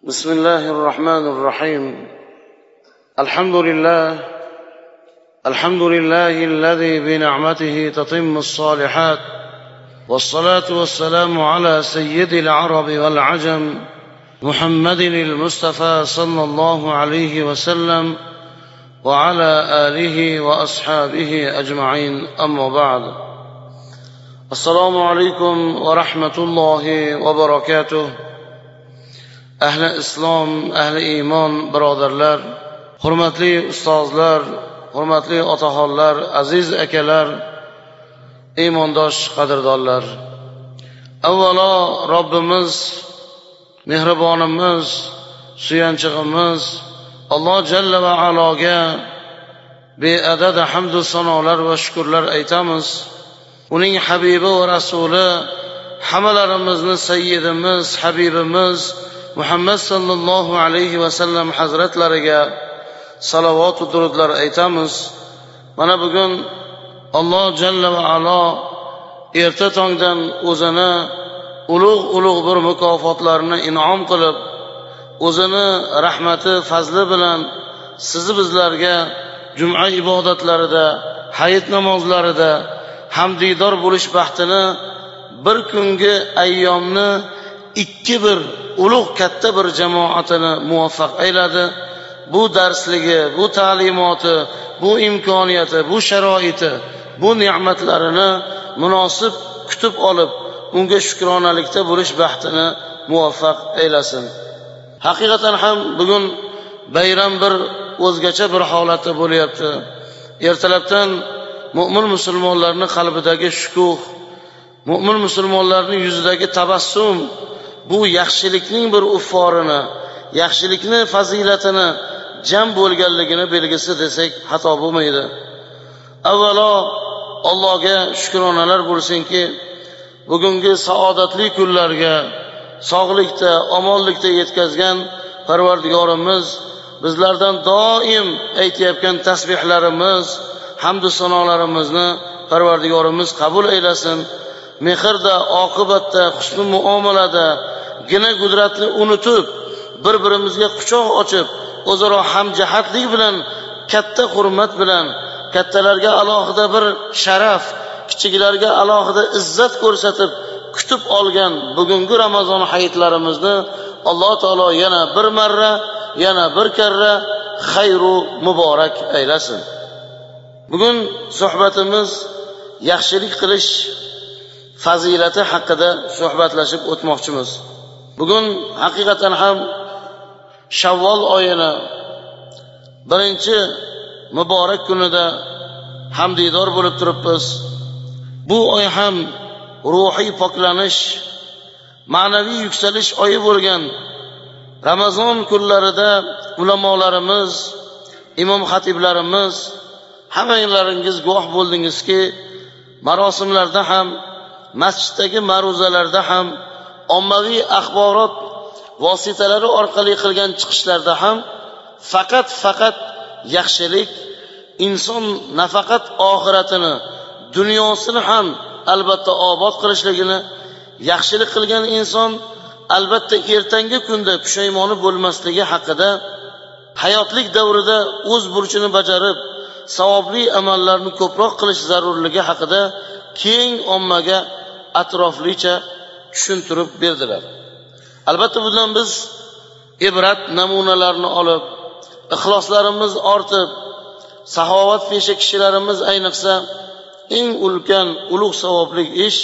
بسم الله الرحمن الرحيم الحمد لله الذي بنعمته تتم الصالحات والصلاة والسلام على سيد العرب والعجم محمد المصطفى صلى الله عليه وسلم وعلى آله وأصحابه أجمعين أما بعد السلام عليكم ورحمة الله وبركاته. Ahli islom, ahli iymon birodarlar, hurmatli ustozlar, hurmatli otaxonlar, aziz akalar, iymondosh qadrdonlar. Avvalo Robbimiz, mehribonimiz, suyanchig'imiz Alloh jalla va aloga beadad hamd va sanolar va shukrlar aytamiz. Uning habibi va rasuli, hammalarimizni sayyidimiz, habibimiz Muhammad sallallohu alayhi va sallam hazratlariga salovat va durudlar aytamiz. Mana bugun Alloh jalla va alo erta tongdan o'zini ulug' bir mukofotlarni in'om qilib, o'zini rahmati, fazli bilan sizni bizlarga juma ibodatlarida, hayit namozlarida hamdidor bo'lish baxtini, bir kungi ayyomni ikki bir ulug' katta bir jamoatini muvaffaq ayladi. Bu darsligi, bu ta'limoti, bu imkoniyati, bu sharoiti, bu ne'matlarini munosib kutib olib, unga shukronalikda bo'lish baxtini muvaffaq aylasin. Haqiqatan ham bugun bayram bir o'zgacha bir holatda bo'lyapti. Ertalabdan mu'min musulmonlarning qalbidagi shukuh, mu'min musulmonlarning yuzidagi tabassum bu yaxshilikning bir ufforini, yaxshilikni fazilatini jam bo'lganligini belgisi desak xato bo'lmaydi. Avvalo Allohga shukronalar bo'lsinki, bugungi saodatli kunlarga sog'likda, omonlikda yetkazgan Parvardigorimiz bizlardan doim aytayotgan tasbihlarimiz, hamd va sanolarimizni Parvardigorimiz qabul aylasin. Mehrda, oqibatda, husn muomalada gina qudratni unutib, bir-birimizga quchoq ochib, o'zaro hamjihatlik bilan, katta hurmat bilan, kattalarga alohida bir sharaf, kichiklarga alohida izzat ko'rsatib kutib olgan bugungi Ramazon hayitlarimizni Alloh taolo yana bir marra, yana bir karra xayru muborak aylasin. Bugun suhbatimiz yaxshilik qilish fazilati haqida suhbatlashib o'tmoqchimiz. Bugun haqiqatan ham Shavvol oyini birinchi muborak kunida hamdidor bo'lib turibmiz. Bu oy ham ruhiy poklanish, ma'naviy yuksalish oyi bo'lgan Ramazon kunlarida ulamolarimiz, imom xatiblarimiz hammalaringiz guvoh bo'ldingizki, marosimlarda ham, masjiddagi ma'ruzalarda ham, ommaviy axborot vositalari orqali qilgan chiqishlarda ham faqat yaxshilik, inson nafaqat oxiratini, dunyosini ham albatta obod qilishligini, yaxshilik qilgan inson albatta ertangi kunda pushaymoni bo'lmasligi haqida, hayotlik davrida o'z burchini bajarib, savobli amallarni ko'proq qilish zarurligi haqida keng ommaga atroflicha tushuntirib berdilar. Albatta bundan biz ibrat namunalarni olib, ixloslarimiz ortib, saxovat pesha kishilarimiz ayniqsa eng ulkan ulug' savobli ish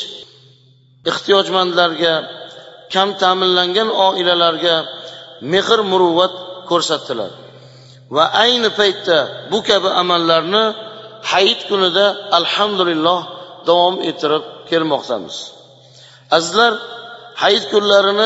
ehtiyojmandlarga, kam ta'minlangan oilalarga mehr muruvvat ko'rsatdilar. Va ayni paytda bu kabi amallarni hayit kunida alhamdulillah davom ettirib kelmoqdamiz. Azizlar, hayit kunlarini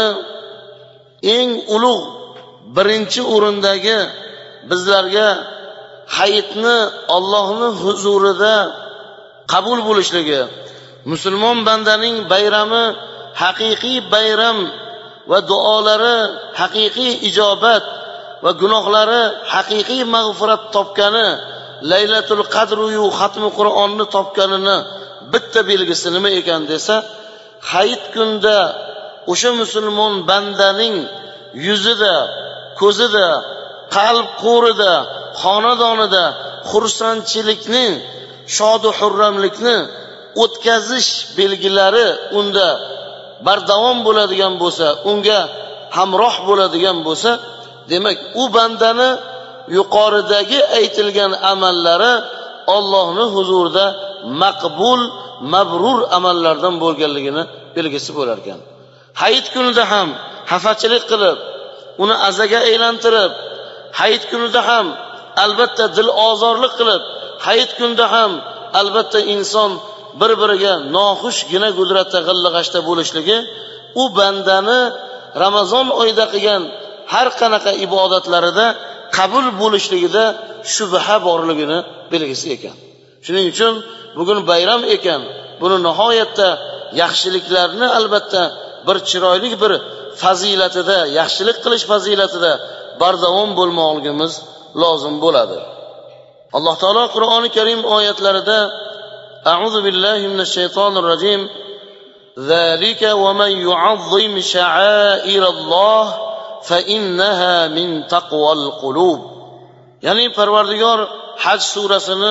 eng ulug' birinchi o'rindagi bizlarga hayitni Allohning huzurida qabul bo'lishligi, musulmon bandaning bayrami haqiqiy bayram va duolari haqiqiy ijobat va gunohlari haqiqiy mag'firat topgani, Laylatul Qadr yu xatmi Qur'onni topganini bitta belgisi nima ekan desa, hayit kunda o'sha musulmon bandaning yuzida, ko'zida, qalb qo'rida, xonadonida xursandchilikni, shodu hurramlikni o'tkazish belgilari unda bardavom bo'ladigan bo'lsa, unga hamroh bo'ladigan bo'lsa, demak u bandani yuqoridagi aytilgan amallari Allohning huzurida maqbul, mabrur amallardan bo'lganligini belgisi bo'lar ekan. Hayit kunida ham xafachilik qilib, uni azaga aylantirib, hayit kunida ham albatta dil ozorlik qilib, hayit kunida ham albatta inson bir-biriga noxushgina gudratda g'illig'ashda bo'lishligi u bandani Ramazon oyida qilgan har qanaqa ibodatlarida qabul bo'lishligida shubha borligini belgisi ekan. Shuning uchun bugun bayram ekan, buni nihoyatda yaxshiliklarni albatta bir chiroyli bir fazilatida, yaxshilik qilish fazilatida bardavom bo'lmoqligimiz lozim bo'ladi. Alloh taolo Qur'oni Karim oyatlarida A'udhu billahi minash shaytonir rajim Zalika wa man yu'azzim sha'airalloh fa innaha min taqwal qulub. Ya'ni Parvardigor Haj surasini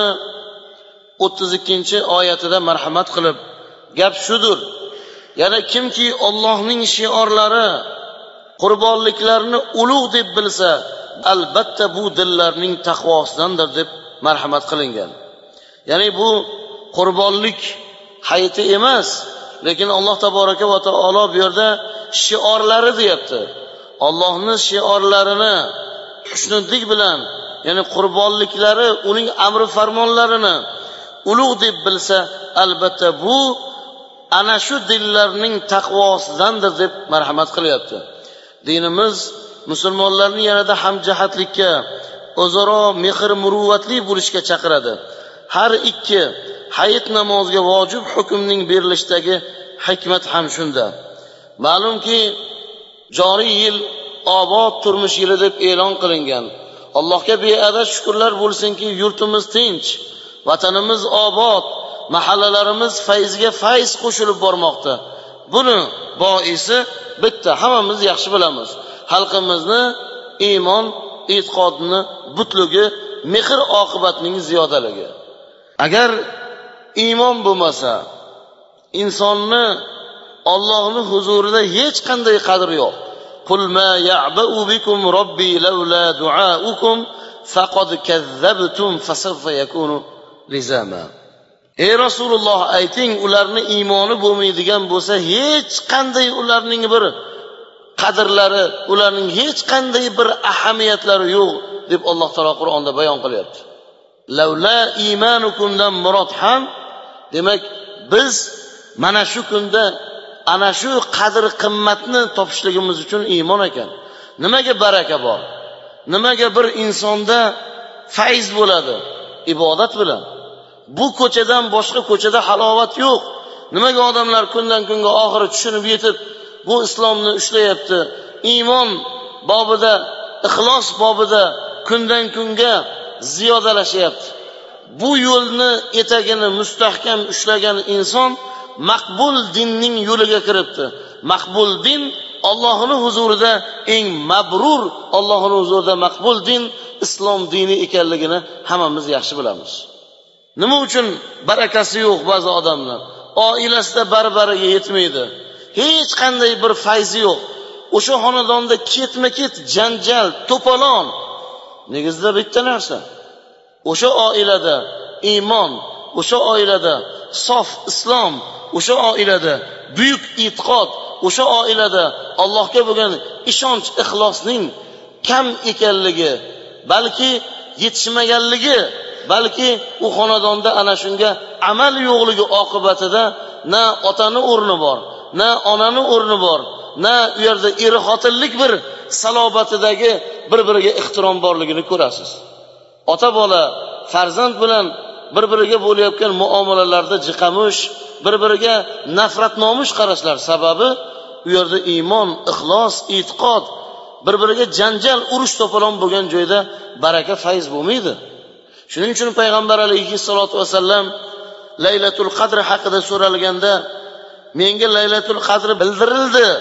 32-oyatida marhamat qilib gap shudur. Yana kimki Allohning shiorlari, qurbonliklarini ulug' deb bilsa, albatta bu dillarning taqvosidandir deb marhamat qilingan. Ya'ni bu qurbonlik hayiti emas, lekin Alloh taboraka va taolo bu yerda shiorlari deyapti. Allohning shiorlarini xushnudlik bilan, ya'ni qurbonliklari, uning amri farmonlarini ulug' deb bilsa, albatta bu ana shu dillarning taqvosidandir deb marhamat qilyapti. Dinimiz musulmonlarni yanada hamjihatlikka, o'zaro mehr muruvvatli bo'lishga chaqiradi. Har ikki hayit namoziga vojib hukmning berilishdagi hikmat ham shunda. Ma'lumki, joriy yil obod turmush yili deb e'lon qilingan. Allohga beadad shukrlar bo'lsinki, yurtimiz tinch, vatanimiz obod, mahallalarimiz fayzga fayz qo'shilib bormoqda. Buni boisi bitta, hammamiz yaxshi bilamiz. Xalqimizni iymon, e'tiqodini butligi, mehr oqibatning ziyodaligi. Agar iymon bo'lmasa, insonni Allohning huzurida hech qanday qadri yo'q. Qul ma ya'ba'u bikum robbi laula du'aukum faqad kazzabtum fasawfa yakunu lizama. Ey Rasululloh, ayting, ularni iymoni bo'lmaydigan bo'lsa, hech qanday ularning bir qadrlari, ularning hech qanday bir ahamiyatlari yo'q deb Alloh taolo Qur'onda bayon qilyapti. Laula imanukumdan murod ham, demak biz mana shu kunda ana shu qadr qimmatni topishligimiz uchun iymon ekan. Nimaga baraka bor? Nimaga bir insonda fayz bo'ladi? Ibodat bilan. Bu ko'chadan boshqa ko'chada halovat yo'q. Nimaga odamlar kundan kunga oxiri tushunib yetib bu islomni ushlayapti? Iymon bobida, ixlos bobida kundan kunga ziyodalashyapti. Bu yo'lni etagini mustahkam ushlagan inson maqbul dinning yo'liga kiribdi. Maqbul din Allohning huzurida eng mabrur, Allohning huzurida maqbul din islom dini ekanligini hammamiz yaxshi bilamiz. Nima uchun barakasi yo'q ba'zi odamlar? Oilasida barbariga yetmaydi. Hech qanday bir fayzi yo'q. O'sha xonadonda ketma-ket janjal, to'polon. Negizda bitta narsa. O'sha oilada iymon, o'sha oilada sof islom, o'sha oilada buyuk e'tiqod, o'sha oilada Allohga bo'lgan ishonch, ixlosning kam ekanligi, balki yetishmaganligi, balki u xonadonda ana shunga amal yo'qligi oqibatida na otani o'rni bor, na onani o'rni bor, na u yerda er-xotinlik bir salobatidagi bir-biriga ehtirom borligini ko'rasiz. Ota bola farzand bilan bir-biriga bo'layotgan muomalalarda jiqamish, bir-biriga nafratnomush qarashlar sababi u yerda iymon, ixlos, e'tiqod, bir-biriga janjal, urush to'polon bo'lgan joyda baraka, fayz bo'lmaydi. Shuning uchun payg'ambar alayhissalatu vasallam Laylatul Qadr haqida so'ralganda, menga Laylatul Qadr bildirildi,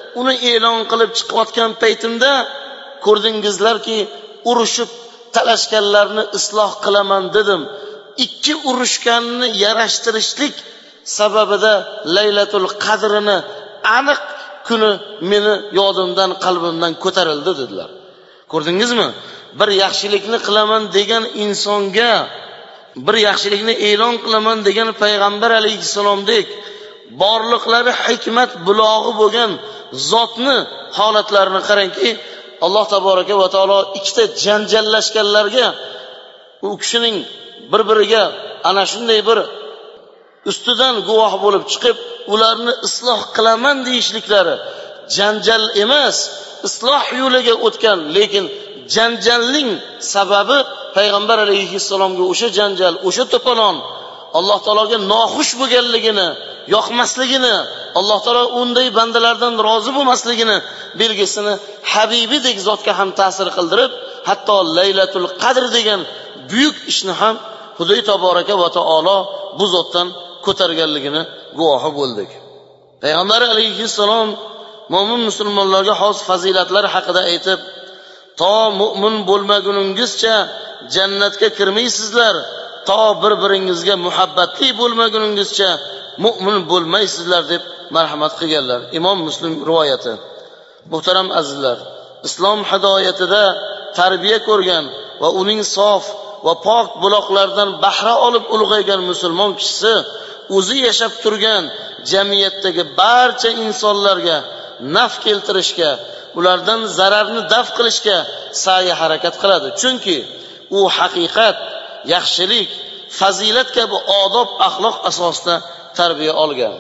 uni e'lon qilib chiqayotgan paytimda ko'rdingizlarki, urushib talashganlarni isloh qilaman dedim. Ikki urushganni yarashtirishlik sababida Laylatul Qadrini aniq kuni meni yodimdan, qalbimdan ko'tarildi dedilar. Ko'rdingizmi? Bir yaxshilikni qilaman degan insonga, bir yaxshilikni e'lon qilaman degan payg'ambar alayhissalomdek borliqlari hikmat bulog'i bo'lgan zotni holatlarini qarangki, Alloh taboraka va taolo ikkita janjallashganlarga u kishining bir-biriga ana shunday bir ustidan guvoh bo'lib chiqib, ularni isloh qilaman deyishliklari janjal emas, isloh yo'liga o'tgan, lekin janjalning sababi payg'ambar alayhissalomga o'sha janjal, o'sha to'polon Alloh taologa noxush bo'lganligini, yoqmasligini, Alloh taolo unday bandalardan rozi bo'lmasligini belgisini habibidek zotga ham ta'sir qildirib, hatto Laylatul Qadr degan buyuk ishni ham Xudoy taboraka va taolo bu zotdan ko'targanligini guvohi bo'ldik. Payg'ambar alayhissalom mo'min musulmonlarga xos fazilatlar haqida aytib, to mu'min bo'lmaguningizcha jannatga kirmaysizlar, to bir-biringizga muhabbatli bo'lmaguningizcha mu'min bo'lmaysizlar deb marhamat qilganlar. Imom Muslim rivoyati. Muhtaram azizlar, islom hidoyatida tarbiya ko'rgan va uning sof va pok buloqlardan bahra olib ulg'aygan musulmon kishisi o'zi yashab turgan jamiyatdagi barcha insonlarga naf keltirishga, ulardan zararni daf qilishga sa'y harakat qiladi. Chunki u haqiqat, yaxshilik, fazilat kabi odob, axloq asosida tarbiya olgan.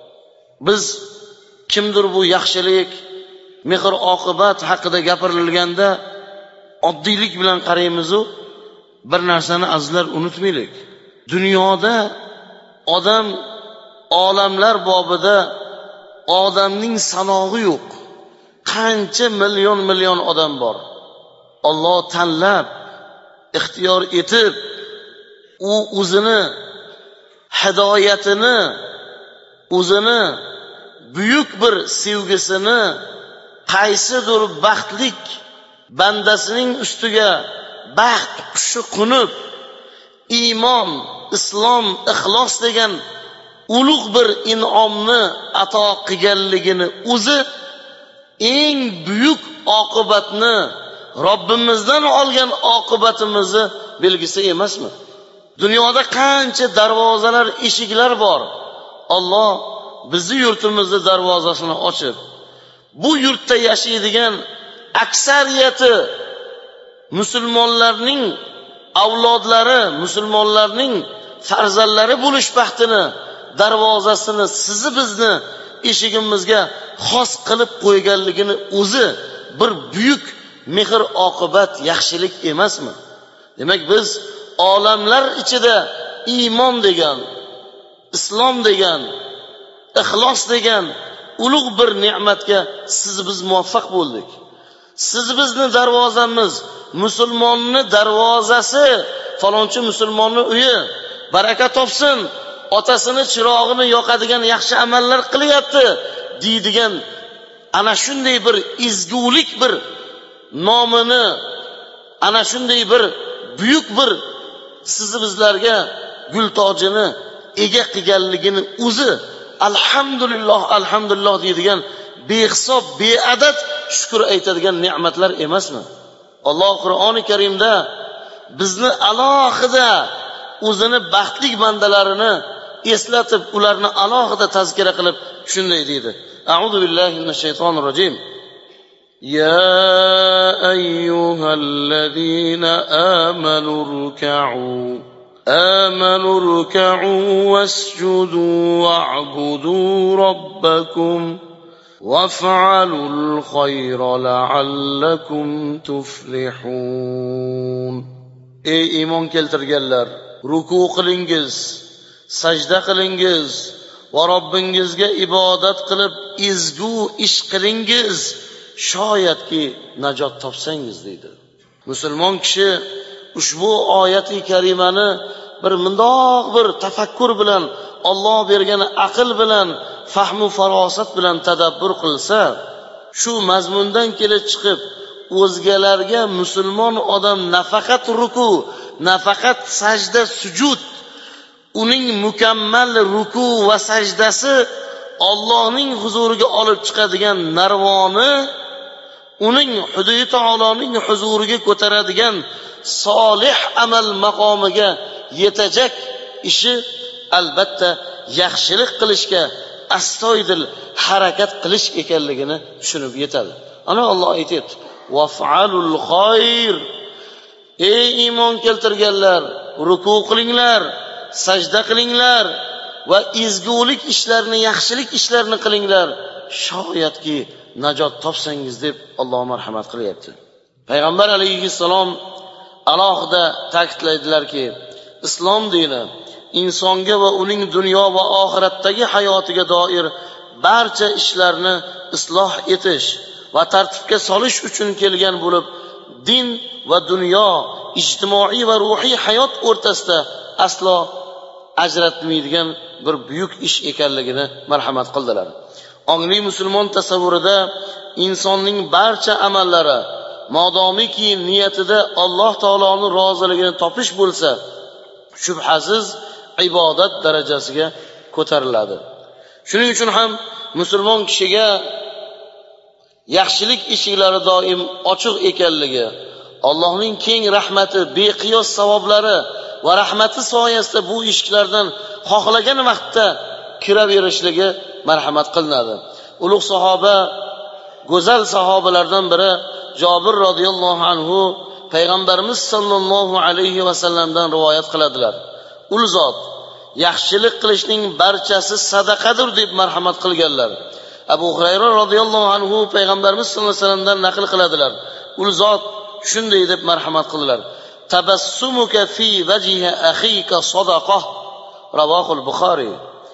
Biz kimdir bu yaxshilik, mehr oqibat haqida gapirilganda oddiylik bilan qaraymiz-u, bir narsani azizlar unutmaylik. Dunyoda odam, olamlar bobida odamning sanog'i yo'q. Qancha million odam bor. Alloh tanlab, ixtiyor etib, u o'zini hidoyatini, o'zini buyuk bir sevgisini qaysidir baxtlik bandasining ustiga baxt qushi qo'nib, iymon, islom, ixlos degan ulug' bir in'omni ato qilganligini o'zi eng buyuk oqibatni, Robbimizdan olgan oqibatimizni belgisi emasmi? Dunyoda qancha darvozalar, eshiklar bor. Alloh bizni yurtimizni darvozasini ochib, bu yurtda yashaydigan aksariyati musulmonlarning avlodlari, musulmonlarning farzandlari bo'lish baxtini, darvozasini sizni bizni eshigimizga xos qilib qo'yganligini o'zi bir buyuk mehr oqibat, yaxshilik emasmi? Demak, biz olamlar ichida iymon degan, islom degan, ixlos degan ulug' bir ne'matga biz muvaffaq bo'ldik. Siz bizni darvozamiz, musulmonni darvozasi, falonchi musulmonni uyi baraka topsin, otasini chirog'ini yoqadigan yaxshi amallar qilyapti deydigan ana shunday bir ezgulik bir nomini, ana shunday bir buyuk bir sizni bizlarga gul tojini ega qilganligini o'zi alhamdulillah deydigan behisob, beadad shukr aytadigan ne'matlar emasmi? Alloh Qur'oni Karimda bizni alohida o'zini baxtli bandalarini eslatib, ularni alohida tazkira qilib shunday deydi. A'udhu billahi minash shaytonir rojim. Ya ayyuhallazina amanu ruk'u wasjudu wa'budu rabbakum waf'alul khayra la'allakum tuflihun. Ey iymon keltirganlar, ruku qilingiz, sajda qilingiz va Robbingizga ibodat qilib ezgu ish qilingiz, shoyatki najot topsangiz deydi. Musulmon kishi ushbu oyati karimani bir mundoq bir tafakkur bilan, Alloh bergan aql bilan, fahmu farosat bilan tadabbur qilsa, shu mazmundan kelib chiqib o'zgalarga musulmon odam nafaqat ruku, nafaqat sajda, sujud, uning mukammal ruku va sajdasi Allohning huzuriga olib chiqadigan narvoni, uning hududi taoloning huzuriga ko'taradigan solih amal maqomiga yetajak ishi albatta yaxshilik qilishga astoydil harakat qilish ekanligini tushunib yetadi. Ana Alloh aytibdi: "Vaf'alul xoyr", ey iymon keltirganlar, ruku qilinglar, sajda qilinglar va ezgulik ishlarni, yaxshilik ishlarni qilinglar, shoyatki najot topsangiz deb Alloh marhamat qilyapti. Payg'ambar alayhissalom alohida ta'kidlaydilarki, islom dini insonga va uning dunyo va oxiratdagi hayotiga doir barcha ishlarni isloh etish va tartibga solish uchun kelgan bo'lib, din va dunyo, ijtimoiy va ruhiy hayot o'rtasida aslo ajratmaydigan bir buyuk ish ekanligini marhamat qildilar. Ongli musulmon tasavvurida insonning barcha amallari modomiki niyatida Alloh taoloning roziligini topish bo'lsa, shubhasiz ibodat darajasiga ko'tariladi. Shuning uchun ham musulmon kishiga yaxshilik eshiklari doim ochiq ekanligi, Allohning keng rahmati, beqiyos savoblari va rahmati soyasida bu eshiklardan xohlagan vaqtda kiraverishligi marhamat qilinadi. Ulug' sahoba, go'zal sahobalardan biri Jobir radhiyallohu anhu payg'ambarimiz sollallohu alayhi va sallamdan rivoyat qiladilar. Ul zot yaxshilik qilishning barchasi sadaqadir deb marhamat qilganlar. Abu Hurayra radhiyallohu anhu payg'ambarimiz sollallohu alayhi vasallamdan naql qiladilar. Ul zot shunday deb marhamat qildilar: "Tabassumuka fi wajhi akhika sadaqah", Ravahul Buxoriy.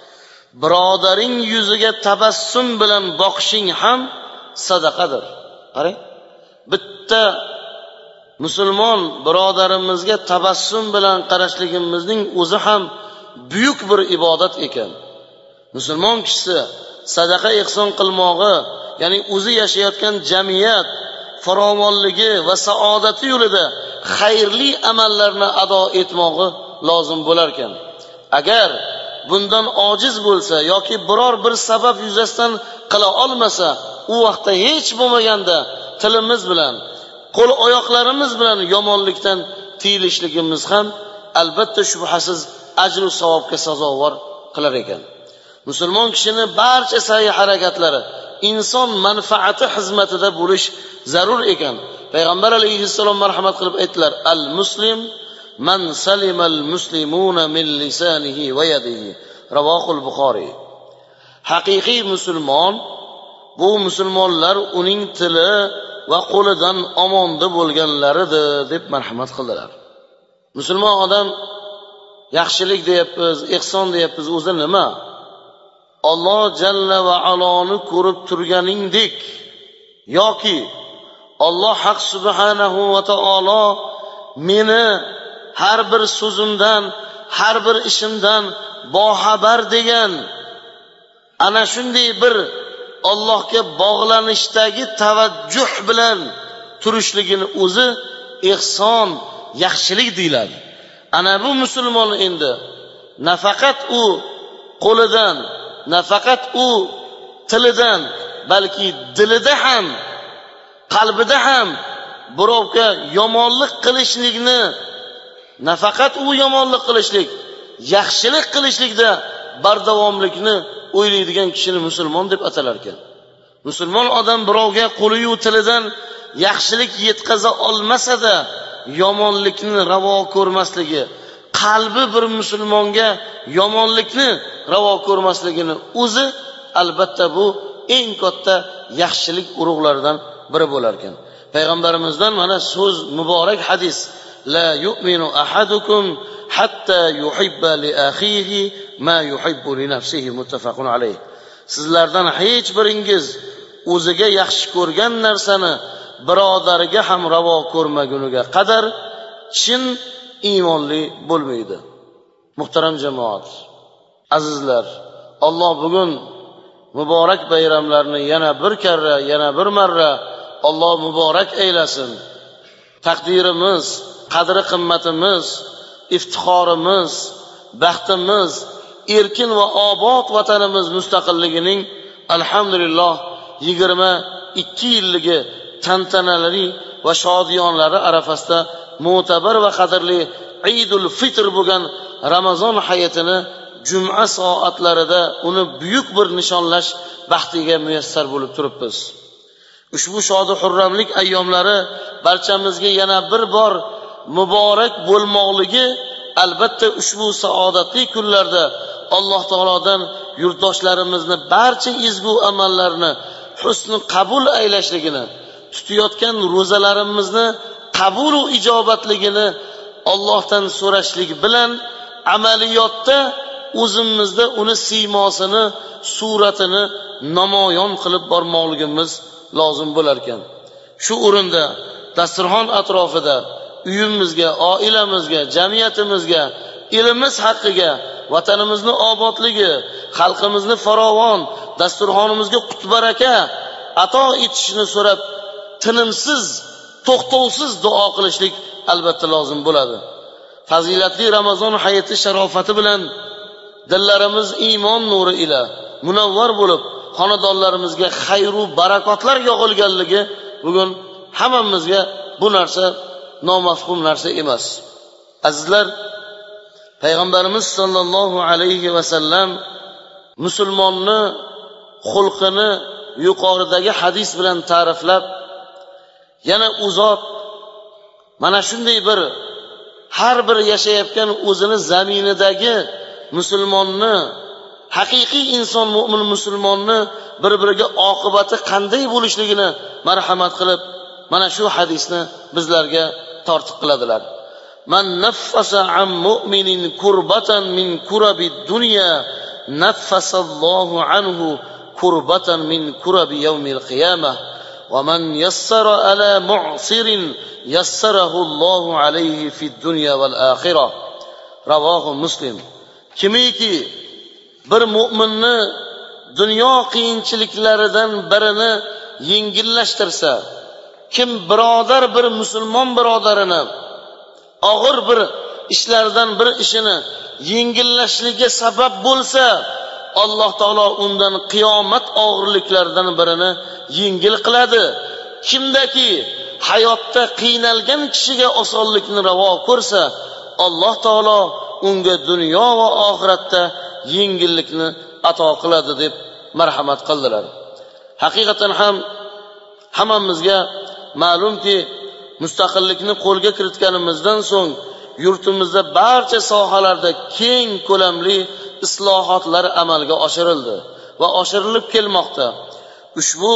Birodaring yuziga tabassum bilan boqishing ham sadaqadir. Qarang, bitta musulmon birodarimizga tabassum bilan qarashligimizning o'zi ham buyuk bir ibodat ekan. Musulmon kishisi sadaqa ehson qilmog'i, ya'ni o'zi yashayotgan jamiyat farovonligi va saodati yo'lida xayrli amallarni ado etmog'i lozim bo'lar ekan. Agar bundan ojiz bo'lsa yoki biror bir sabab yuzasidan qila olmasa, u vaqtda hech bo'lmaganda tilimiz bilan, qo'l oyoqlarimiz bilan yomonlikdan tiyilishligimiz ham albatta shubhasiz ajru savobga sazovor qilar ekan. Musulmon kishining barcha sa'y harakatlari inson manfaati xizmatida bo'lish zarur ekan. Payg'ambar alayhissalom marhamat qilib aytdilar: "Al-muslim man salimal muslimuna min lisanihi va yadihi", Ravahul Buxoriy. Haqiqiy musulmon bu musulmonlar uning tili va qo'lidan omonda bo'lganlaridir deb marhamat qildilar. Musulmon odam yaxshilik deyapmiz, ihson deyapmiz, o'zi nima? Alloh jalla va aloni ko'rib turganingdek yoki Alloh haq subhanahu va taolo meni har bir so'zimdan, har bir ishimdan boxabar degan ana shunday bir Allohga bog'lanishdagi tavajjuh bilan turishligini o'zi ihson, yaxshilik deyiladi. Ana bu musulmon endi nafaqat u qo'lidan, nafaqat u tilidan, balki dilida ham, qalbida ham birovga yomonlik qilishlikni, nafaqat u yomonlik qilishlik, yaxshilik qilishlikda bardavomlikni o'ylaydigan kishini musulmon deb atalar ekan. Musulmon odam birovga qo'li-yu tilidan yaxshilik yetkaza olmasa-da yomonlikni ravo ko'rmasligi, qalbi bir musulmonga yomonlikni ravo ko'rmasligini o'zi albatta bu eng katta yaxshilik urug'laridan biri bo'lar ekan. Payg'ambarimizdan mana so'z muborak hadis: "La yu'minu ahadukum hatta yuhibba li akhihi ma yuhibbu li nafsihi", muttafaqun alayh. Sizlardan hech biringiz o'ziga yaxshi ko'rgan narsani birodariga ham ravo ko'rmaguniga qadar chin iymonli bo'lmaydi. Muhtaram jamoat, azizlar, Alloh bugun muborak bayramlarni yana bir karra, yana bir marra Alloh muborak aylasin. Taqdirimiz, qadri qimmatimiz, iftixorimiz, baxtimiz, erkin va obod vatanimiz mustaqilligining alhamdulillah 22 yilligi tantanalari va shodiyonlari arafasida mo'tabar va qadrli Eidul Fitr bo'lgan Ramazon hayitini juma soatlarida uni buyuk bir nishonlash baxtiga muyassar bo'lib turibmiz. Ushbu shodi hurramlik ayyomlari barchamizga yana bir bor muborak bo'lmoqligi, albatta ushbu saodatli kunlarda Alloh taolodan yurtdoshlarimizni barcha ezgu amallarni husni qabul aylashligini, tutayotgan ro'zalarimizni qabul va ijobatligini Allohdan so'rashlik bilan amaliyotda o'zimizda uni siymosini, suratini namoyon qilib bormoqligimiz lozim bo'lar ekan. Shu o'rinda dasturxon atrofida uyimizga, oilamizga, jamiyatimizga, elimiz haqqiga, vatanimizni obodligi, xalqimizni farovon, dasturxonimizga qutbaraka ato etishini so'rab, tinimsiz, to'xtovsiz duo qilishlik albatta lozim bo'ladi. Fazilatli Ramazon hayiti sharofati bilan dillarimiz iymon nuri ila munavvar bo'lib, xonadonlarimizga xayr va barakotlar yog'ilganligi bugun hammamizga bu narsa nomafhum narsa emas. Azizlar, payg'ambarimiz sollallohu alayhi va sallam musulmonni xulqini yuqoridagi hadis bilan ta'riflab, yana u zot mana shunday bir har bir yashayotgan o'zini zaminidagi musulmonni, haqiqiy inson, mu'min musulmonni bir-biriga oqibati qanday bo'lishligini marhamat qilib mana shu hadisni bizlarga tortiq qiladilar. Man naffasa an mu'minin kurbatan min kurabid dunya naffasallohu anhu kurbatan min kurabi yawmil qiyamah va man yassara ala mu'sirin yassarahu Allohu alayhi fid dunya wal akhirah. Ravohu Muslim. Kimiki bir mu'minni dunyo qiyinchiliklaridan birini yengillashtirsa, kim birodar bir musulmon birodarini og'ir bir ishlardan bir ishini yengillashligiga sabab bo'lsa, Alloh taolo undan qiyomat og'irliklaridan birini yengil qiladi. Kimdaki hayotda qiynalgan kishiga osonlikni ravo ko'rsa, Alloh taolo unga dunyo va oxiratda yengillikni ato qiladi deb marhamat qildilar. Haqiqatan ham hammamizga ma'lumki, mustaqillikni qo'lga kiritganimizdan so'ng yurtimizda barcha sohalarda keng ko'lamli islohotlar amalga oshirildi va oshirilib kelmoqda. Ushbu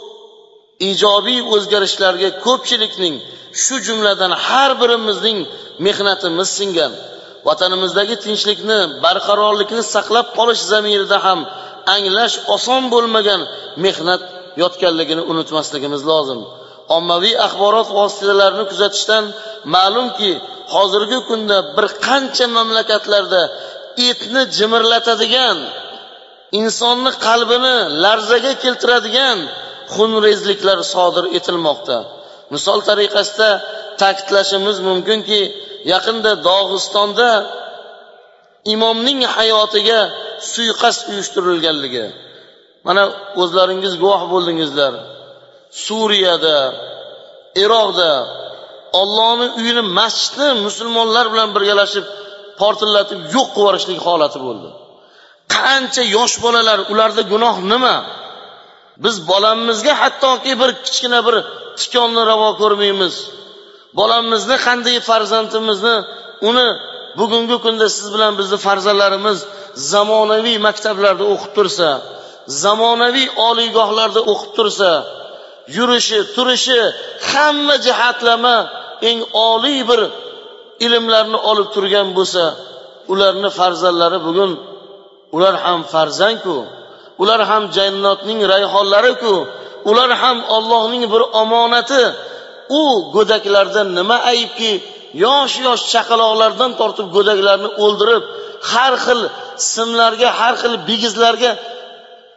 ijobiy o'zgarishlarga ko'pchilikning, shu jumladan har birimizning mehnatimiz singan. Vatanimizdagi tinchlikni, barqarorlikni saqlab qolish zamirida ham anglash oson bo'lmagan mehnat yotganligini unutmasligimiz lozim. Ommaviy axborot vositalarini kuzatishdan ma'lumki, hozirgi kunda bir qancha mamlakatlarda etni jimirlatadigan, insonni qalbini larzaga keltiradigan xunrezliklar sodir etilmoqda. Misol tariqasida ta'kidlashimiz mumkinki, yaqinda Dog'istonda imomning hayotiga suiqasd uyushtirilganligi. Mana o'zlaringiz guvoh bo'ldingizlar. Suriyada, Iroqda Allohning uyini, masjidni musulmonlar bilan birgalashib portlatib yo'q qilib yuborishlik holati bo'ldi. Qancha yosh bolalar, ularda gunoh nima? Biz bolamizga hattoki bir kichkina bir tikonni ravo ko'rmaymiz. Bolamizni, qanday farzandimizni, uni bugungi kunda siz bilan bizni farzandlarimiz zamonaviy maktablarda o'qib tursa, zamonaviy oliygohlarda o'qib tursa, yurishi, turishi, hamma jihatlama eng oliy bir ilmlarni olib turgan bo'lsa, ularni farzandlari bugun ular ham farzand-ku, ular ham jannatning rayhonlari-ku, ular ham Allohning bir omonati. U go'daklardan nima ayibki, yosh chaqaloqlardan tortib go'daklarni o'ldirib, har xil simlarga, har xil bigizlarga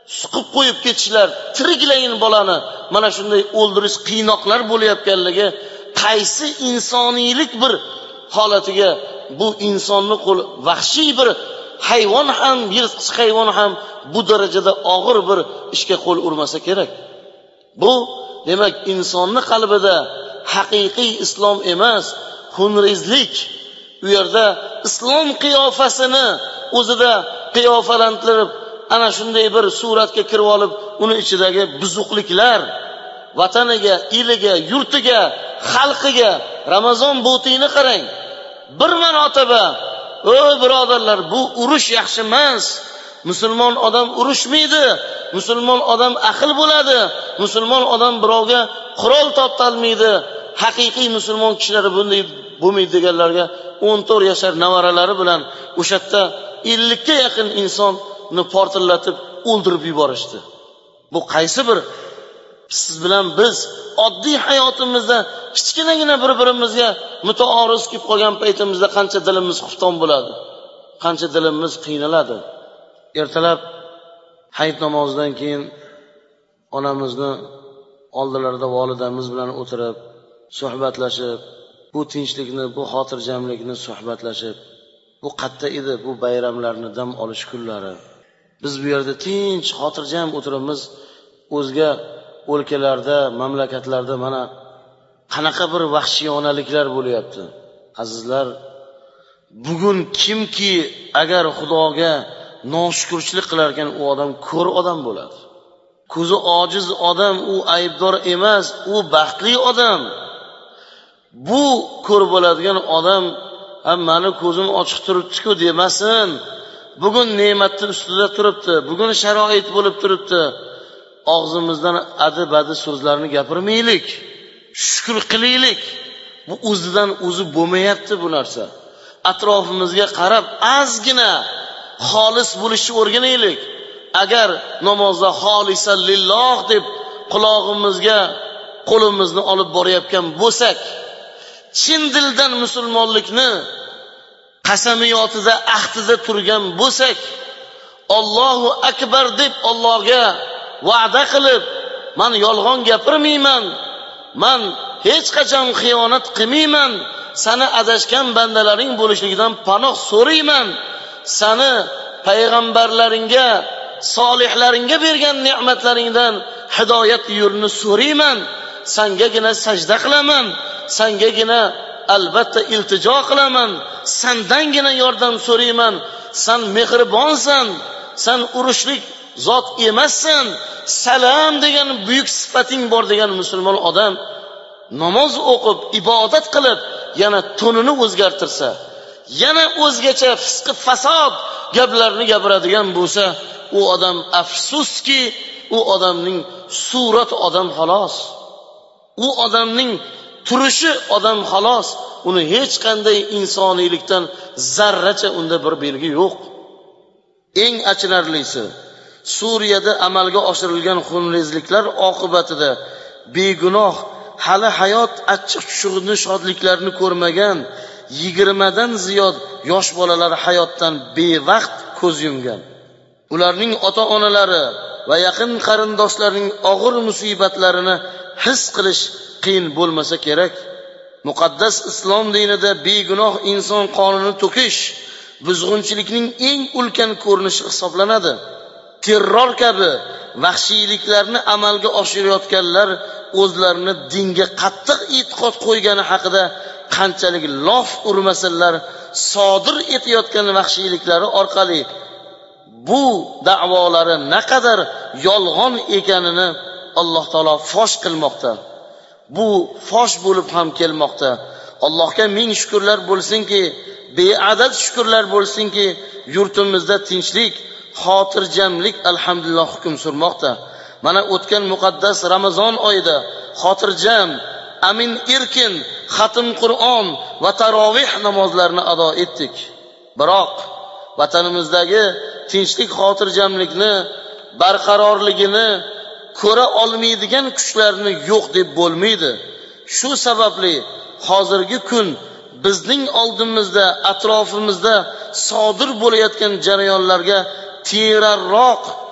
suqib qo'yib ketishlar, tiriklayin bolani mana shunday o'ldirish qiynoqlar bo'layotganligi qaysi insoniylik bir holatiga bu insonni qo'l vahshiy bir hayvon ham, yirtqich hayvon ham bu darajada og'ir bir ishga qo'l urmasa kerak. Bu demak insonni qalbida haqiqiy islom emas, xunrezlik. U yerda islom qiyofasini o'zida qiyofalantirib, ana shunday bir suratga kirib olib, uni ichidagi buzuqliklar, vataniga, eliga, yurtiga, xalqiga Ramazon bo'tini qarang. Bir marotaba, o'y birodarlar, bu urush yaxshi emas. Musulmon odam urushmaydi. Musulmon odam aql bo'ladi. Musulmon odam birovga qurol tortolmaydi. Haqiqiy musulmon kishilar bunday bo'lmaydi deganlarga 14 yashar nevaralari bilan o'sha yerda 50 ga yaqin insonni portlatib o'ldirib yuborishdi. Bu qaysi bir siz bilan biz oddiy hayotimizda kichkinagina bir-birimizga mutaoriz kelib qolgan paytimizda qancha dilimiz xufton bo'ladi, qancha dilimiz qiynaladi. Ertalab hayit namozidan keyin onamizni oldilarida volidamiz bilan o'tirib, suhbatlashib, bu tinchlikni, bu xotirjamlikni suhbatlashib, bu qatta edi bu bayramlarni dam olish kunlari. Biz bu yerda tinch, xotirjam o'tiramiz. O'zga o'lkalarda, mamlakatlarda mana qanaqa bir vahshiyonaliklar bo'lyapti. Azizlar, bugun kimki agar Xudoga noshukrchilik qilar ekan, u odam ko'r odam bo'ladi. Ko'zi ojiz odam, u aybdor emas, u baxtli odam. Bu ko'r bo'ladigan odam mani ko'zim ochiq turibdi-ku demasin. Bugun ne'matning ustida turibdi, bugun sharoit bo'lib turibdi. Og'zimizdan adi-badi so'zlarni gapirmaylik. Shukr qilaylik. Bu o'zidan o'zi bo'lmayapti bu narsa. Atrofimizga qarab ozgina xolis bo'lishni o'rganaylik. Agar namozda xolisan lilloh deb qulog'imizga qo'limizni olib borayotgan bo'lsak, chin dildan musulmonlikni qasamiyotida, ahdida turgan bo'lsak, Allohu akbar deb Allohga va'da qilib, men yolg'on gapirmayman, men hech qachon xiyonat qilmayman, seni adashgan bandalaring bo'lishligidan panoh so'rayman, seni payg'ambarlaringga, solihlaringga bergan ne'matlaringdan hidoyat yo'lini so'rayman, sangagina sajda qilaman, sangagina albatta iltijo qilaman, sendangina yordam so'rayman, sen mehribonsan, sen urushlik zot emassan, salom degan buyuk sifating bor degan musulmon odam namoz o'qib, ibodat qilib, yana tonini o'zgartirsa, yana o'zgacha fisq fasod gaplarni gapiradigan bo'lsa, u odam afsuski, u odamning surati odam xolos. U odamning turishi odam xolos. Uni hech qanday insoniylikdan zarracha unda bir belgi yo'q. Eng achinarlisi, Suriyada amalga oshirilgan xunrezliklar oqibatida begunoh, hali hayot achchiq-chuchug'ini, shodliklarni ko'rmagan 20 dan ziyod yosh bolalar hayotdan bevaqt ko'z yumgan. Ularning ota-onalari va yaqin qarindoshlarining og'ir musibatlarini his qilish qiyin bo'lmasa kerak. Muqaddas islom dinida begunoh inson qonini to'kish buzg'unchilikning eng ulkan ko'rinishi hisoblanadi. Terror kabi vahshiyliklarni amalga oshirayotganlar o'zlarini dinga qattiq e'tiqod qo'ygani haqida qanchalik lof urmasalar, sodir etayotgan vahshiyliklari orqali bu da'volari naqadar yolg'on ekanini Alloh taolo fosh qilmoqda. Bu fosh bo'lib ham kelmoqda. Allohga ming shukrlar bo'lsinki, beadad shukrlar bo'lsinki, yurtimizda tinchlik, xotirjamlik alhamdulillah hukm surmoqda. Mana o'tgan muqaddas Ramazon oyida xotirjam, amin, erkin xatm Qur'on va tarovih namozlarini ado etdik. Biroq vatanimizdagi tinchlik, xotirjamlikni, barqarorligini ko'ra olmaydigan kuchlarni yo'q deb bo'lmaydi. Shu sababli hozirgi kun bizning oldimizda, atrofimizda sodir bo'layotgan jarayonlarga tiyarroq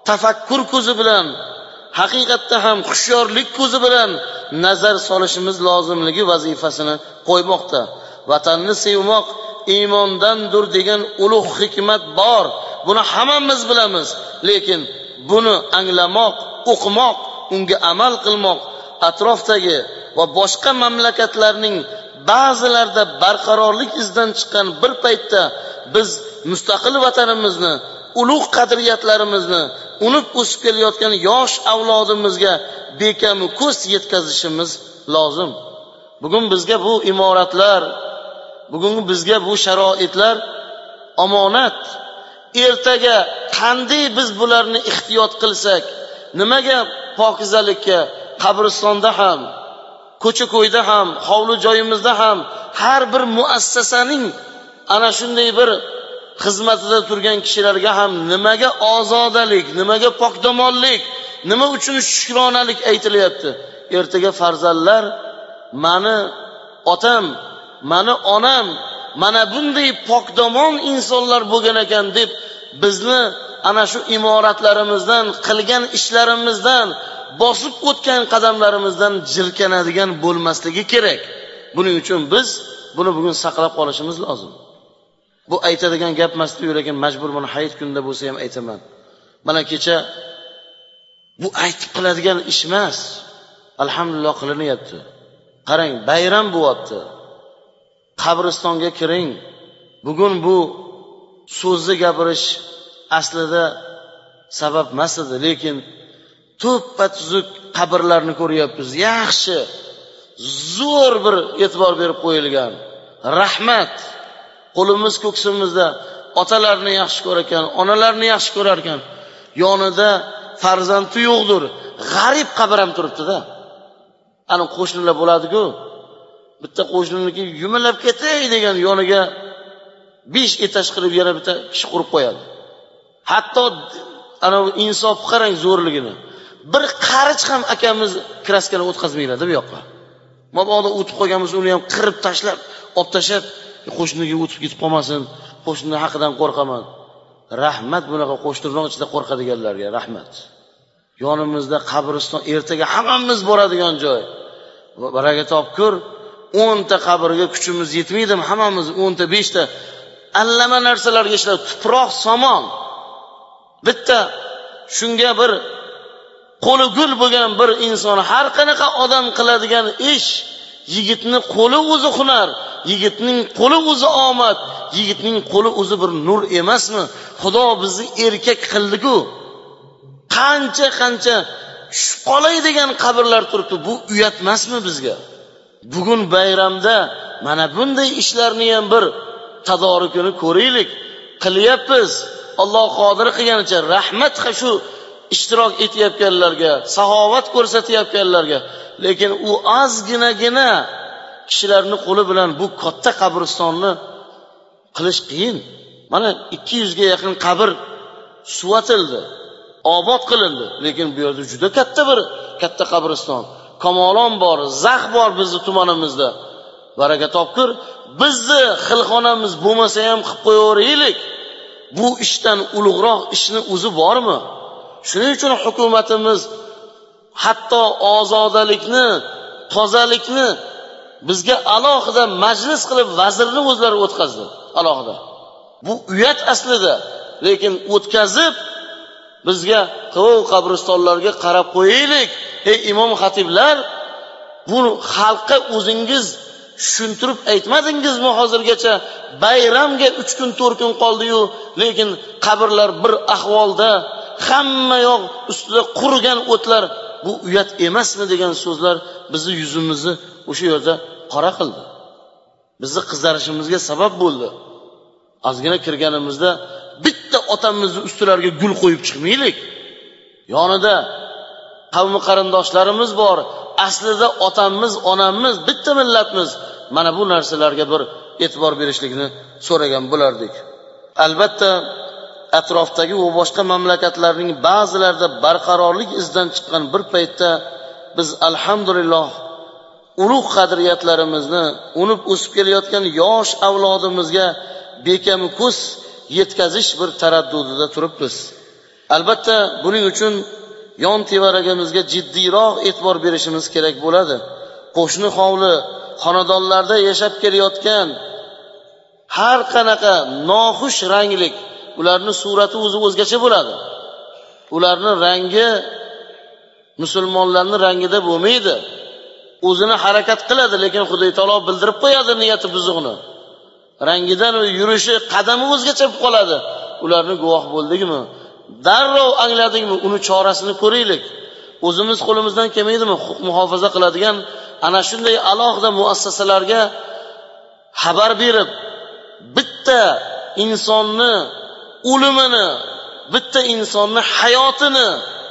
tafakkur ko'zi bilan, haqiqatda ham hushyorlik ko'zi bilan nazar solishimiz lozimligi vazifasini qo'ymoqda. Vatanni sevmoq iymondandir degan ulug' hikmat bor. Buni hammamiz bilamiz, lekin buni anglamoq, o'qimoq, unga amal qilmoq atrofdagi va boshqa mamlakatlarning ba'zilarida barqarorlik izdan chiqqan bir paytda biz mustaqil vatanimizni, ulug' qadriyatlarimizni unib o'sib kelayotgan yosh avlodimizga bekamu ko'z yetkazishimiz lozim. Bugun bizga bu imoratlar, bugun bizga bu sharoitlar omonat. Ertaga qanday biz bularni ehtiyot qilsak, nimaga pokizalikka qabristonda ham, ko'cha-ko'yda ham, hovli joyimizda ham har bir muassasaning ana shunday bir xizmatida turgan kishilarga ham nimaga ozodalik, nimaga pokdomonlik, nima uchun shukronalik aytilyapti? Ertaga farzandlar mani otam, mani onam mana bunday pokdomon insonlar bo'lgan ekan deb bizni ana shu imoratlarimizdan, qilgan ishlarimizdan, bosib o'tgan qadamlarimizdan jirkanadigan bo'lmasligi kerak. Buning uchun biz buni bugun saqlab qolishimiz lozim. Bu aytadigan gap emas-ku, lekin majbur buni hayit kunida bo'lsa ham aytaman. Mana kecha bu aytib qiladigan ish emas. Alhamdulillah qilinyapti. Qarang, bayram bo'lyapti. Qabristonga kiring. Bugun bu so'zni gapirish aslida sabab emas edi, lekin to'ppa-tuzuk qabrlarni ko'ryapmiz. Yaxshi, zo'r bir e'tibor berib qo'yilgan. Rahmat. Qo'limiz ko'ksimizda otalarni yaxshi ko'rar ekan, onalarni yaxshi ko'rar ekan. Yonida farzandi yo'qdir. G'arib qabr ham turibdi-da. Ana qo'shnilar bo'ladi-ku. Bitta qo'shniniki yumalab ketay degan yoniga 5 etaj qilib yana bitta kishi qurib qo'yadi. Hatto ana insof qarang zo'rligini. Bir qarich ham akamiz kraskani o'tkazmaydi bu yoqqa. Mabodo o'tib qolganmiz, uni ham qirib tashlab, olib tashab, qo'shniga o'tib ketib qolmasin, qo'shni haqidan qo'rqaman. Rahmat bunaqa qo'shtirnoq ichida qo'rqadiganlarga rahmat. Yonimizda qabriston, ertaga hammamiz boradigan joy. Baraka topkur, 10 ta qabrga kuchimiz yetmaydimi? Hammamiz 10 ta, 5 ta allama narsalarga ishlab, tuproq, somon. Bitta shunga bir qo'li gul bo'lgan bir inson har qanaqa odam qiladigan ish, yigitning qo'li o'zi hunar, yigitning qo'li o'zi omad, yigitning qo'li o'zi bir nur emasmi? Xudo bizni erkak qildi-ku. Qancha tushib qolay degan qabrlar turibdi. Bu uyat emasmi bizga? Bugun bayramda mana bunday ishlarni ham bir tadorukini ko'raylik. Qilyapmiz. Alloh qodir qilganicha rahmat shu ishtirok etayotganlarga, saxovat ko'rsatayotganlarga. Lekin u ozginagina kishilarning qo'li bilan bu katta qabristonni qilish qiyin. Mana 200 ga yaqin qabr suvatildi, obod qilindi, lekin bu yerda juda katta qabriston, Kamolon bor, Zax bor bizning tumanimizda. Baraka topkur, bizni xilxonamiz bo'lmasa ham qilib qo'yaveraylik. Bu ishdan ulug'roq ishni o'zi bormi? Shuning uchun hukumatimiz hatto ozodalikni, tozalikni bizga alohida majlis qilib vazirni o'zlari o'tkazdi. Alohida. Bu uyat aslida, lekin o'tkazib bizga qabristonlarga qarab qo'yaylik. Ey imom xatiblar, bu xalqqa o'zingiz tushuntirib aytmadingizmi hozirgacha? Bayramga 3 kun 4 kun qoldi-yu, lekin qabrlar bir ahvolda, hamma yoq ustida qurigan o'tlar. Bu uyat emasmi degan so'zlar bizni yuzimizni o'sha yerda qora qildi. Bizni qizarishimizga sabab bo'ldi. Ozgina kirganimizda bitta otamizni ustilariga gul qo'yib chiqmaylik. Yonida qavmi qarindoshlarimiz bor. Aslida otamiz, onamiz, bitta millatmiz. Mana bu narsalarga bir e'tibor berishlikni so'ragan bo'lardik. Albatta atrofdagi va boshqa mamlakatlarning ba'zilarida barqarorlik izdan chiqqan bir paytda biz alhamdulillah ulug' qadriyatlarimizni unib o'sib kelayotgan yosh avlodimizga bekamu ko'z yetkazish bir taraddudida turibmiz. Albatta buning uchun yon tevaragimizga jiddiyroq e'tibor berishimiz kerak bo'ladi. Qo'shni hovli, xonadonlarda yashab kelayotgan har qanaqa noxush ranglik, ularning surati o'zgacha bo'ladi. Ularning rangi musulmonlarning rangida bo'lmaydi. O'zini harakat qiladi, lekin Xudo taolo bildirib qo'yadi niyati buzuqni. Rangidan yurishi, qadami o'zgacha bo'lib qoladi. Ularni guvoh bo'ldikmi? Darrov angladikmi? Uni chorasini ko'raylik. O'zimiz qo'limizdan kelmaydimi huquq muhofaza qiladigan ana shunday alohida muassasalarga xabar berib, bitta insonni o'limini, bitta insonni hayotini,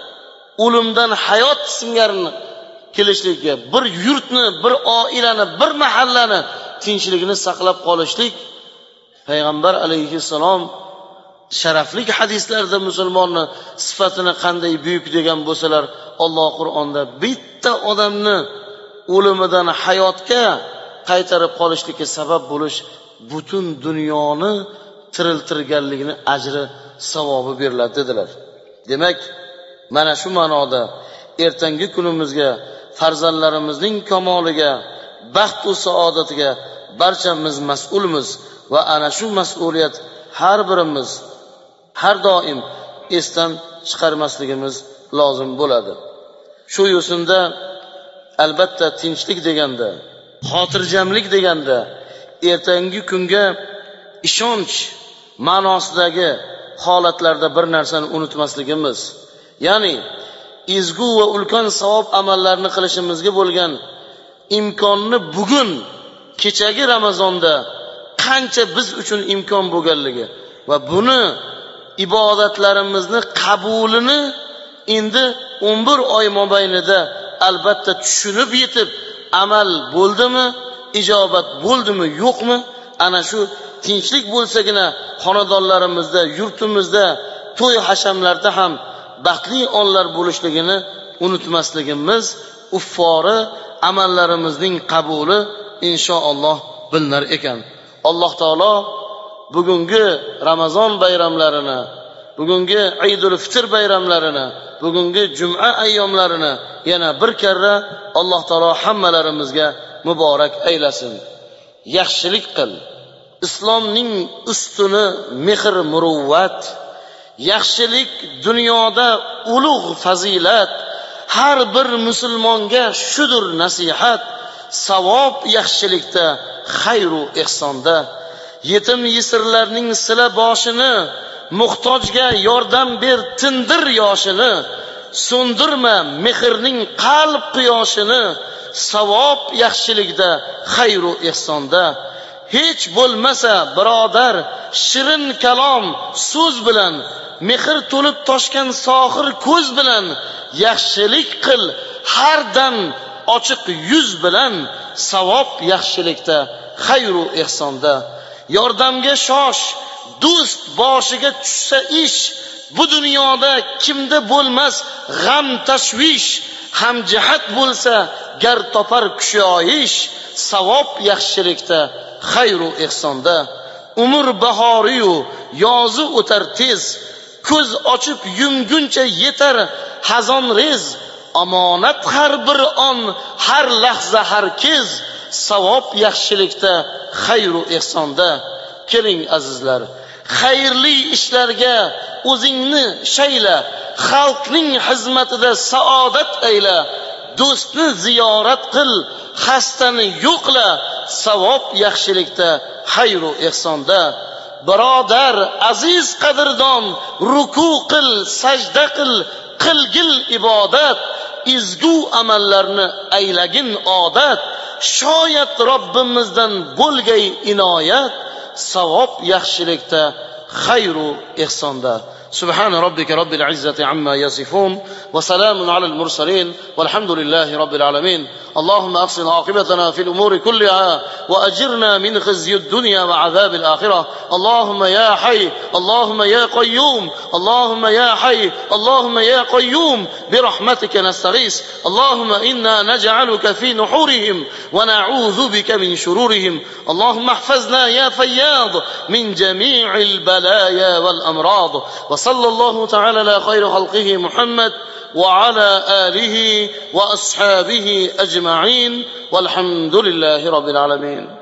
o'limdan hayot singarini kelishlikka, bir yurtni, bir oilani, bir mahallani tinchligini saqlab qolishlik payg'ambar alayhissalom sharafli hadislarda musulmonni sifatini qanday buyuk degan bo'lsalar, Alloh Qur'onda bitta odamni o'limidan hayotga qaytarib qolishlikka sabab bo'lish butun dunyoni tiriltirganligini ajri, savobi beriladi dedilar. Demak, mana shu ma'noda ertangi kunimizga, farzandlarimizning kamoliga, baxt va saodatiga barchamiz mas'ulmiz va ana shu mas'uliyat har birimiz har doim esdan chiqarmasligimiz lozim bo'ladi. Shu yo'sinda albatta tinchlik deganda, xotirjamlik deganda, ertangi kunga ishonch ma'nosidagi holatlarda bir narsani unutmasligimiz, ya'ni ezgu va ulkan savob amallarni qilishimizga bo'lgan imkonni bugun kechagi Ramazonda qancha biz uchun imkon bo'lganligi va buni ibodatlarimizni qabulini endi 11 oy mobaynida albatta tushunib yetib, amal bo'ldimi, ijobat bo'ldimi, yo'qmi, ana shu tinchlik bo'lsagina xonadonlarimizda, yurtimizda, to'y hashamlarda ham baxtli onlar bo'lishligini unutmasligimiz, uffori amallarimizning qabuli inshaalloh bilinar ekan. Alloh taolo bugungi Ramazon bayramlarini, bugungi Eidul Fitr bayramlarini, bugungi Juma ayyomlarini yana bir karra Alloh taolo hammalarimizga muborak aylasin. Yaxshilik qil. Islomning ustuni mehr muruvvat. Yaxshilik dunyoda ulug' fazilat. Har bir musulmonga shudur nasihat. Savob yaxshilikda, xayru ihsonda. Yetim yesirlarning sila boshini, muhtojga yordam ber, tindir yoshini. So'ndirma mehrning qalb quyoshini. Savob yaxshilikda, xayru ihsonda. Hech bo'lmasa birodar, shirin kalom so'z bilan, mehr to'lib toshgan sohir ko'z bilan yaxshilik qil, har dam ochiq yuz bilan. Savob yaxshilikda, xayru ihsonda. Yordamga shosh, do'st boshiga tushsa ish, bu dunyoda kimda bo'lmas g'am tashvish. Hamjihat bo'lsa gar topar kushoyish. Savob yaxshilikda, xayru ihsonda. Umr bahoriyu yozi o'tar tez, ko'z ochib yumguncha yetar xazon rez. Omonat har bir on, har lahza, har kez. Savob yaxshilikda, xayru ihsonda. Keling azizlar, xayrli ishlarga o'zingni shayla, xalqning xizmatida saodat ayla. Do'stni ziyorat qil, xastani yo'qla. Savob yaxshilikda, xayru ihsonda. Birodar, aziz qadrdon, ruku qil, sajda qil, qilgil ibodat. Izgu amallarni aylagin odat. Shoyat Robbimizdan bo'lgay inoyat. Savob yaxshilikda, xayru ihsonda. Subhan robbika robbil izzati amma yasifun va salamun alal mursalin valhamdulillahi robbil alamin. اللهم أحسن عاقبتنا في الأمور كلها وأجرنا من خزي الدنيا وعذاب الآخرة. اللهم يا حي، اللهم يا قيوم، اللهم يا حي، اللهم يا قيوم، برحمتك نستغيث. اللهم إنا نجعلك في نحورهم ونعوذ بك من شرورهم. اللهم احفظنا يا فياض من جميع البلايا والأمراض. وصلى الله تعالى على خير خلقه محمد وعلى آله وأصحابه أجمعين، والحمد لله رب العالمين.